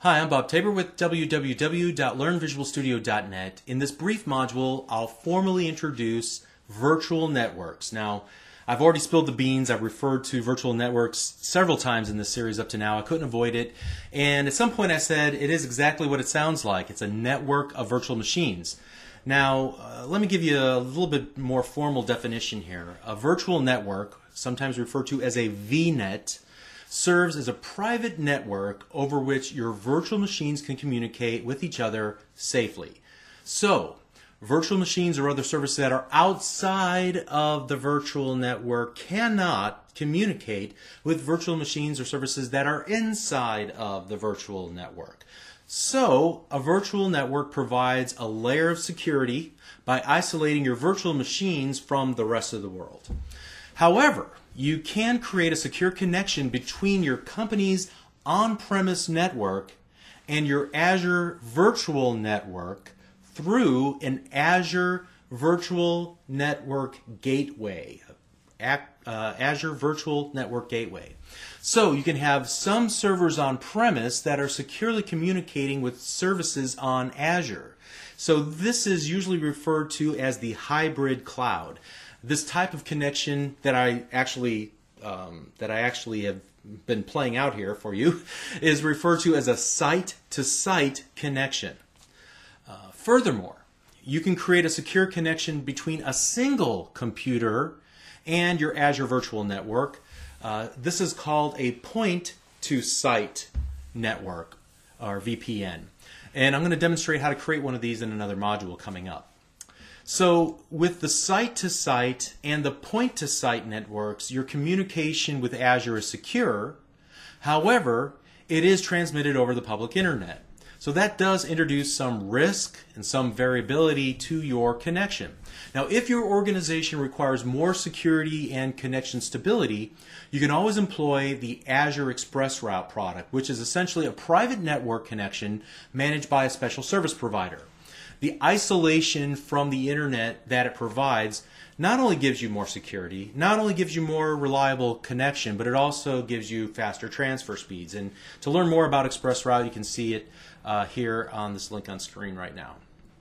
Hi, I'm Bob Tabor with www.learnvisualstudio.net. In this brief module, I'll formally introduce virtual networks. Now, I've already spilled the beans. I've referred to virtual networks several times in this series up to now. I couldn't avoid it. And at some point I said it is exactly what it sounds like. It's a network of virtual machines. Now, let me give you a little bit more formal definition here. A virtual network, sometimes referred to as a VNet, serves as a private network over which your virtual machines can communicate with each other safely. So, virtual machines or other services that are outside of the virtual network cannot communicate with virtual machines or services that are inside of the virtual network. So, a virtual network provides a layer of security by isolating your virtual machines from the rest of the world. However, you can create a secure connection between your company's on-premise network and your Azure Virtual Network through an Azure Virtual Network Gateway. Azure Virtual Network Gateway. So you can have some servers on-premise that are securely communicating with services on Azure. So this is usually referred to as the hybrid cloud. This type of connection that I actually have been playing out here for you is referred to as a site-to-site connection. Furthermore, you can create a secure connection between a single computer and your Azure Virtual Network. This is called a point-to-site network, or VPN. And I'm going to demonstrate how to create one of these in another module coming up. So with the site-to-site and the point-to-site networks, your communication with Azure is secure. However, it is transmitted over the public internet. So that does introduce some risk and some variability to your connection. Now, if your organization requires more security and connection stability, you can always employ the Azure ExpressRoute product, which is essentially a private network connection managed by a special service provider. The isolation from the internet that it provides not only gives you more security, not only gives you more reliable connection, but it also gives you faster transfer speeds. And to learn more about ExpressRoute, you can see it here on this link on screen right now.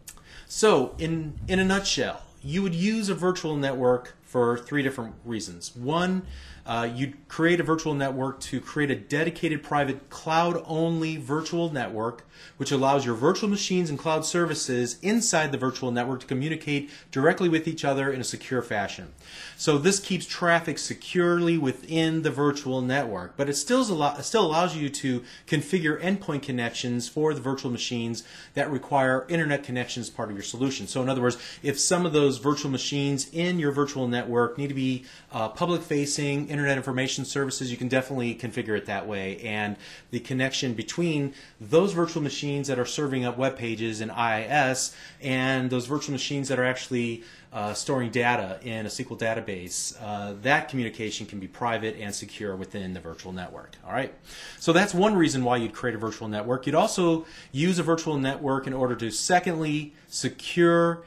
So, in a nutshell, you would use a virtual network for three different reasons. One, you'd create a virtual network to create a dedicated private cloud-only virtual network which allows your virtual machines and cloud services inside the virtual network to communicate directly with each other in a secure fashion. So this keeps traffic securely within the virtual network, but it still allows you to configure endpoint connections for the virtual machines that require internet connections as part of your solution. So in other words, if some of those virtual machines in your virtual network need to be public-facing internet information services, you can definitely configure it that way. And the connection between those virtual machines that are serving up web pages in IIS and those virtual machines that are actually storing data in a SQL database, that communication can be private and secure within the virtual network. All right. So that's one reason why you'd create a virtual network. You'd also use a virtual network in order to, secondly, securely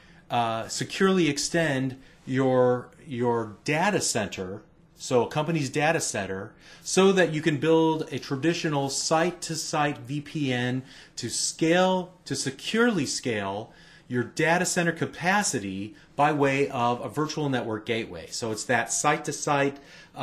extend your data center, so a company's data center, so that you can build a traditional site-to-site VPN to securely scale your data center capacity by way of a virtual network gateway. So it's that site-to-site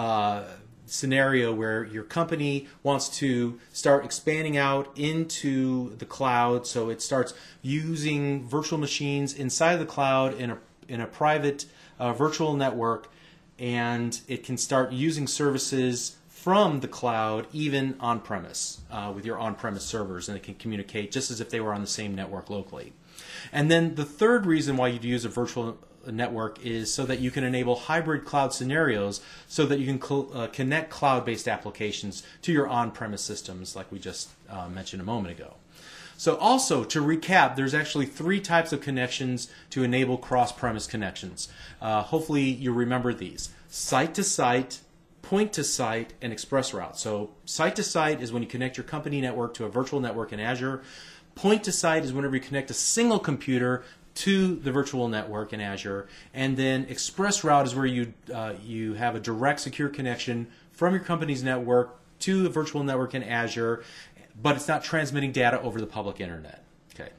scenario where your company wants to start expanding out into the cloud, so it starts using virtual machines inside of the cloud in a private virtual network, and it can start using services from the cloud even on-premise with your on-premise servers, and it can communicate just as if they were on the same network locally. And then the third reason why you'd use a virtual network is so that you can enable hybrid cloud scenarios, so that you can connect cloud-based applications to your on-premise systems like we just mentioned a moment ago. So also, to recap, there's actually three types of connections to enable cross-premise connections. Hopefully you remember these: site-to-site, point-to-site, and ExpressRoute. So site-to-site is when you connect your company network to a virtual network in Azure. Point-to-site is whenever you connect a single computer to the virtual network in Azure. And then ExpressRoute is where you have a direct secure connection from your company's network to the virtual network in Azure but it's not transmitting data over the public internet. Okay.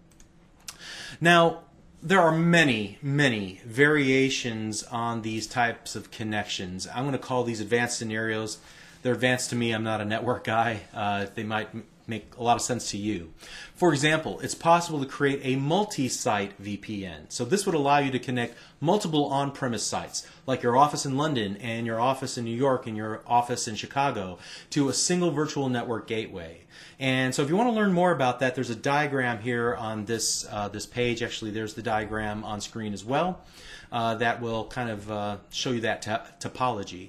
Now, there are many, many variations on these types of connections. I'm going to call these advanced scenarios. They're advanced to me. I'm not a network guy. They might make a lot of sense to you. For example, it's possible to create a multi-site VPN. So this would allow you to connect multiple on-premise sites, like your office in London and your office in New York and your office in Chicago, to a single virtual network gateway. And so if you want to learn more about that, there's a diagram here on this page. Actually, there's the diagram on screen as well that will kind of show you that topology.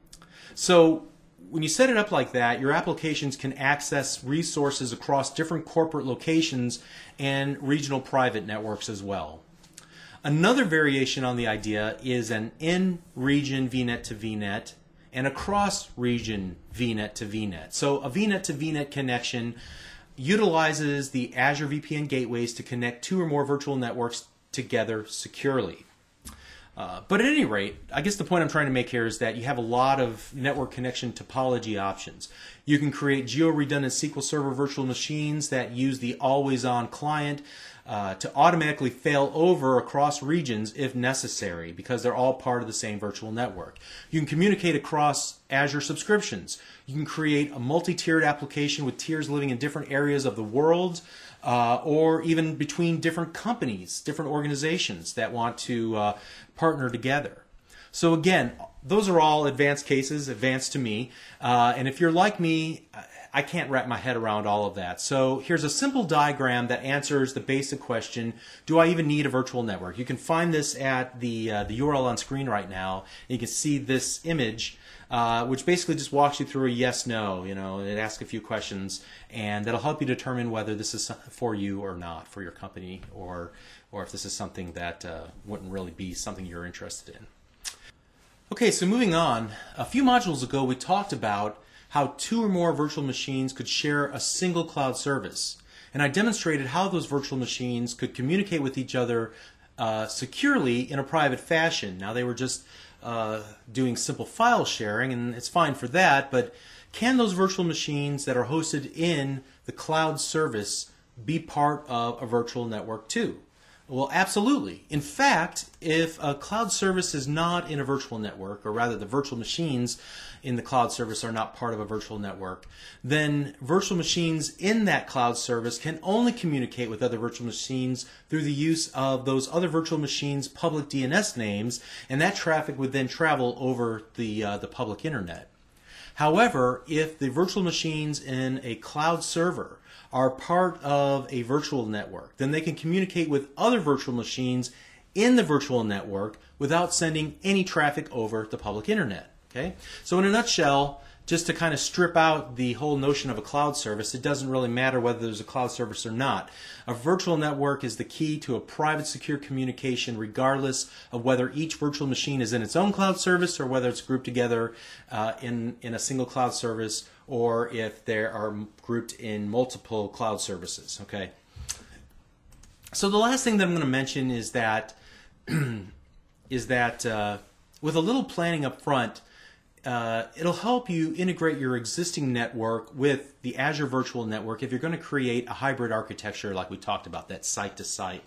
So when you set it up like that, your applications can access resources across different corporate locations and regional private networks as well. Another variation on the idea is an in-region VNet to VNet and a cross-region VNet to VNet. So a VNet to VNet connection utilizes the Azure VPN gateways to connect two or more virtual networks together securely. But at any rate, I guess the point I'm trying to make here is that you have a lot of network connection topology options. You can create geo-redundant SQL Server virtual machines that use the always-on client to automatically fail over across regions if necessary, because they're all part of the same virtual network. You can communicate across Azure subscriptions. You can create a multi-tiered application with tiers living in different areas of the world, or even between different companies, different organizations that want to partner together. So again, those are all advanced cases, advanced to me. And if you're like me, I can't wrap my head around all of that. So here's a simple diagram that answers the basic question, do I even need a virtual network? You can find this at the URL on screen right now. You can see this image, which basically just walks you through a yes/no. It asks a few questions, and that'll help you determine whether this is for you or not, for your company, or if this is something that wouldn't really be something you're interested in. Okay, so moving on. A few modules ago, we talked about how two or more virtual machines could share a single cloud service. And I demonstrated how those virtual machines could communicate with each other securely in a private fashion. Now, they were just doing simple file sharing, and it's fine for that, but can those virtual machines that are hosted in the cloud service be part of a virtual network too? Well, absolutely. In fact, if a cloud service is not in a virtual network, or rather the virtual machines in the cloud service are not part of a virtual network, then virtual machines in that cloud service can only communicate with other virtual machines through the use of those other virtual machines' public DNS names, and that traffic would then travel over the public internet. However, if the virtual machines in a cloud server are part of a virtual network, then they can communicate with other virtual machines in the virtual network without sending any traffic over the public internet. Okay? So in a nutshell, just to kind of strip out the whole notion of a cloud service, it doesn't really matter whether there's a cloud service or not. A virtual network is the key to a private, secure communication, regardless of whether each virtual machine is in its own cloud service or whether it's grouped together in a single cloud service, or if they are grouped in multiple cloud services. Okay. So the last thing that I'm going to mention is that with a little planning up front, it'll help you integrate your existing network with the Azure Virtual Network if you're going to create a hybrid architecture like we talked about, that site-to-site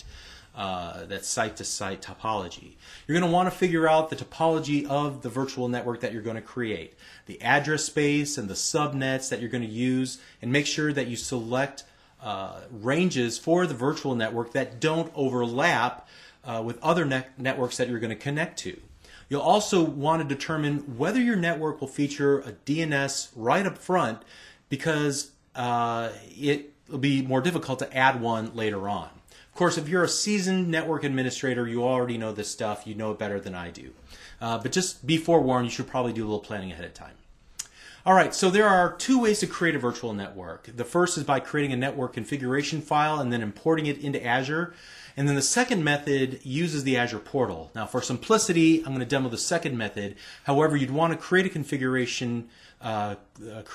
topology. You're going to want to figure out the topology of the virtual network that you're going to create, the address space and the subnets that you're going to use, and make sure that you select ranges for the virtual network that don't overlap with other networks that you're going to connect to. You'll also want to determine whether your network will feature a DNS right up front, because it will be more difficult to add one later on. Of course, if you're a seasoned network administrator, you already know this stuff. You know it better than I do. But just be forewarned, you should probably do a little planning ahead of time. All right, so there are two ways to create a virtual network. The first is by creating a network configuration file and then importing it into Azure. And then the second method uses the Azure portal. Now, for simplicity, I'm going to demo the second method. However, you'd want to create a configuration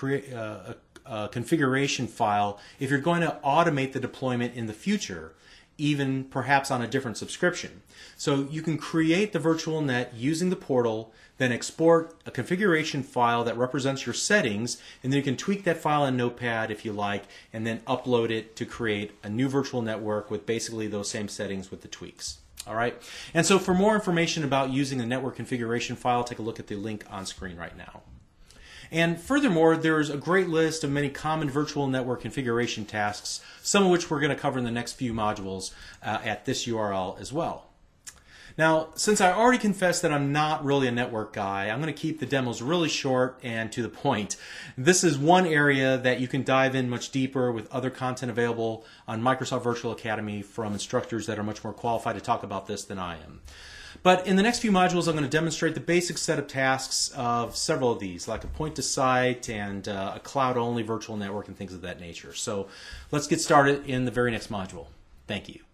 configuration file if you're going to automate the deployment in the future. even perhaps on a different subscription. So you can create the virtual net using the portal, then export a configuration file that represents your settings, and then you can tweak that file in Notepad if you like, and then upload it to create a new virtual network with basically those same settings with the tweaks. All right. And so for more information about using the network configuration file, take a look at the link on screen right now. And furthermore, there's a great list of many common virtual network configuration tasks, some of which we're going to cover in the next few modules at this URL as well. Now, since I already confessed that I'm not really a network guy, I'm going to keep the demos really short and to the point. This is one area that you can dive in much deeper with other content available on Microsoft Virtual Academy from instructors that are much more qualified to talk about this than I am. But in the next few modules, I'm going to demonstrate the basic set of tasks of several of these, like a point-to-site and a cloud-only virtual network and things of that nature. So let's get started in the very next module. Thank you.